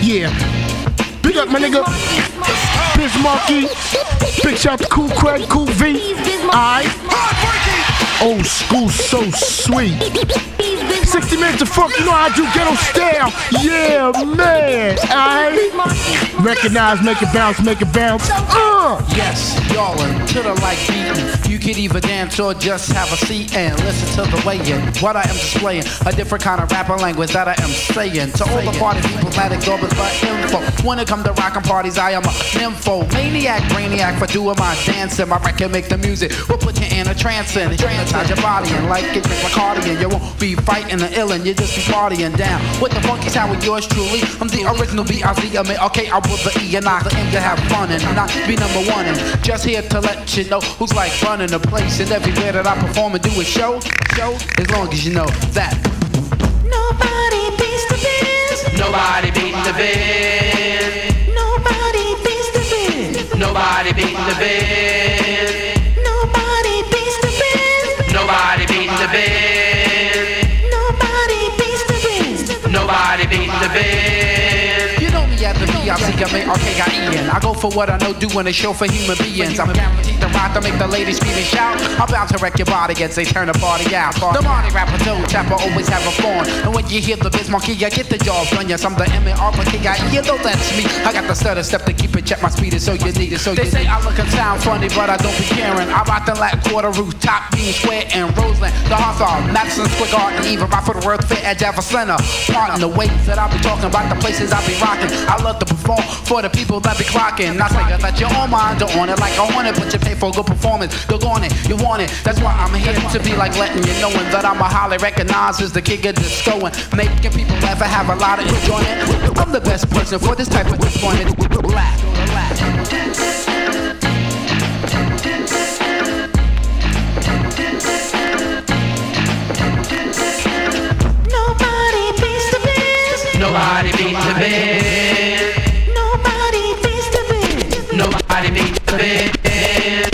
Yeah. Big up my nigga Biz Markie. Big shout to Cool Craig, Cool V. Alright. Old school, so sweet. 60 minutes of funk, you know how I do ghetto style. Yeah, man. Alright. Recognize, make it bounce, make it bounce. Yes, y'all are to the like beating. You could either dance or just have a seat and listen to the way in. What I am displaying, a different kind of rapper language that I am saying. To all the party people, Matic Dorbers by info. When it comes to rockin' parties, I am a nympho. Maniac, brainiac for doing my dancing. My record make the music, will put you in a trance and hypnotize your body and like it like cardigan. You won't be fighting the illin', you just be partying down. With the funky sound with yours truly, I'm the original B.I.Z. I mean, okay, I was the E and I aim to have fun and not be number one. And just here to let you know who's like running the place. And everywhere that I perform and do a show, as long as you know that nobody beats the biz. Nobody beats the biz. Nobody beats the biz. Nobody beats the biz. Nobody beats the biz. Nobody beats the biz. Nobody beats the biz. Nobody beats the biz. You know me at the V.I.Z. I go for what I know, doing a show for human beings. I'm guaranteed to rock to make the ladies scream and shout. I'm bound to wreck your body as they turn the party out. The Marty rapper, toe tapper, always have a phone. And when you hear the Biz Markie, I get the job done. Yes, I'm the M.A.R.K.I.E. You know that's me. I got the stutter step to keep it, check my speed is so you need it. So they say I look and sound funny, but I don't be caring. I rock the Latin Quarter, rooftop, Bean Square, and Roseland. The Hawthorne, Madison Square Garden, even rock for the World Fair at Java Center. Pardon the ways that I be talking about, the places I be rocking. I love to perform for the people that be clocking. I say that your own mind don't want it like I want it, but you pay for a good performance. You're on it, you want it. That's why I'm here to be like letting you know that I'm a highly recognized as the king of disco and making people laugh and have a lot of enjoyment. I'm the best person for this type of deployment. Relax. Nobody beats the biz. Nobody beats the biz. Nobody beats the biz. Nobody beats the biz.